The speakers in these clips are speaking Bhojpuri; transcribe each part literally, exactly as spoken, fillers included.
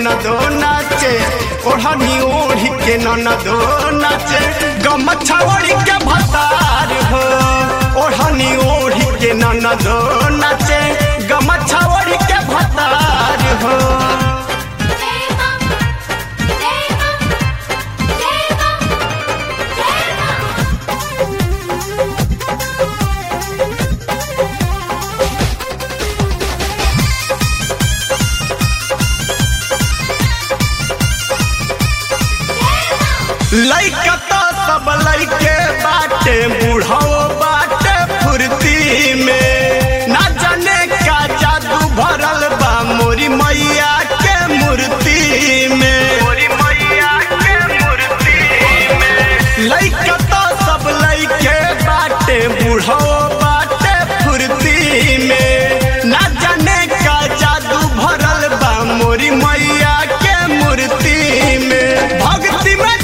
ननदो नाचे ओढ़नी ओढ़ी के ननदो नाचे गमछा ओढ़ी के भतार हो ओढ़नी ओढ़ी के ननदो नाचे गमछा ओढ़ी के भतार हो। लइका तो सब लइके बाटे बूढ़ो बाटे फुर्ती में ना जाने का जादू भरल बा मोरी मैया के मूर्ति में मोरी मैया के मूर्ति में। लइका तो सब लइके बाटे बूढ़ो बाटे फुर्ती में ना जाने का जादू भरल बा मोरी मैया के मूर्ति में। भक्ति में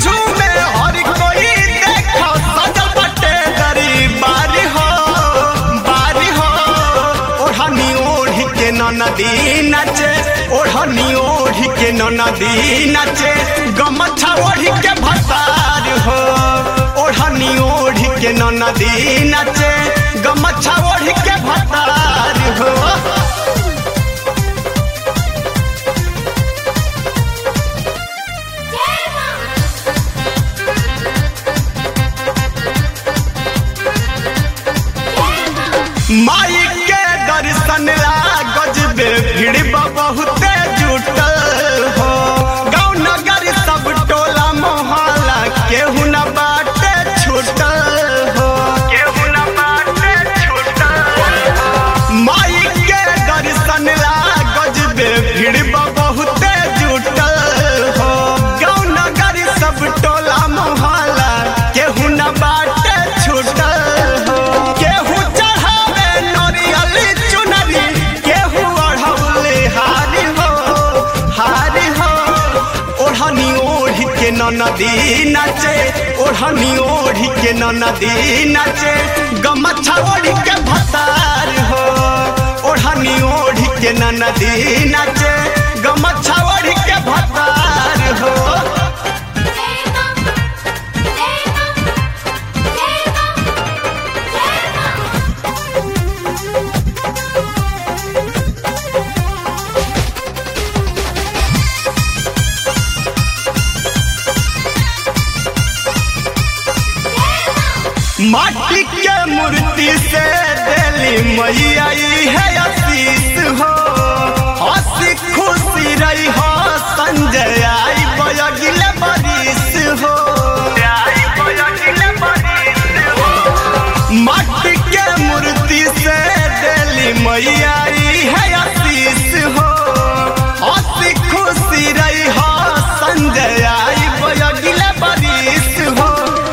नदी नाचे ओढ़नी ओढ़ी के नदी नाचे गमछा ओढ़ी के भतार हो ओढ़नी ओढ़ी के नदी नाचे गमछा ओढ़ी के भतार हो। माई के दर्शन ला गजबे भीड़ बहुते जुटल हो गाँव नगर सब टोला मोहल्ला केहू न बाटे छूटल हो केहू न बाटे छूटल हो। माई के दर्शन ला गजबे भीड़ बहुते जुटल हो गाँव नगर सब टोला मोहल्ला केहू न बाटे छूटल हो। केहू नदी नाचे ओढ़नी ओढ़ी के नदी नाचे गमछा ओढ़ी के भतार हो ओढ़नी ओढ़ी के नदी नाचे गमछा ओढ़ी के भतार हो। माटी के मूर्ति से दिली मैया है आशीष हो हंसी खुशी रही हो संजय आई बयगिले बरिस हो। माटी के मूर्ति से दिली मैया है आशीष हो हंसी खुशी रही हो संजय आई बयगिले बरिस हो।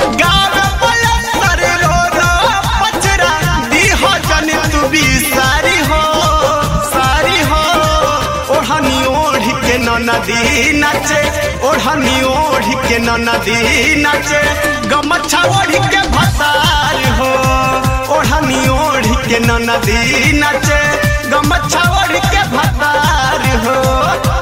सारी हो सारी हो ओढ़नी ओढ़ी के नदी नाचे ओढ़नी ओढ़ी के नदी नाचे गमछा ओढ़ी के भतार हो ओढ़नी ओढ़ी के नदी नाचे गमछा ओढ़ी के भतार हो।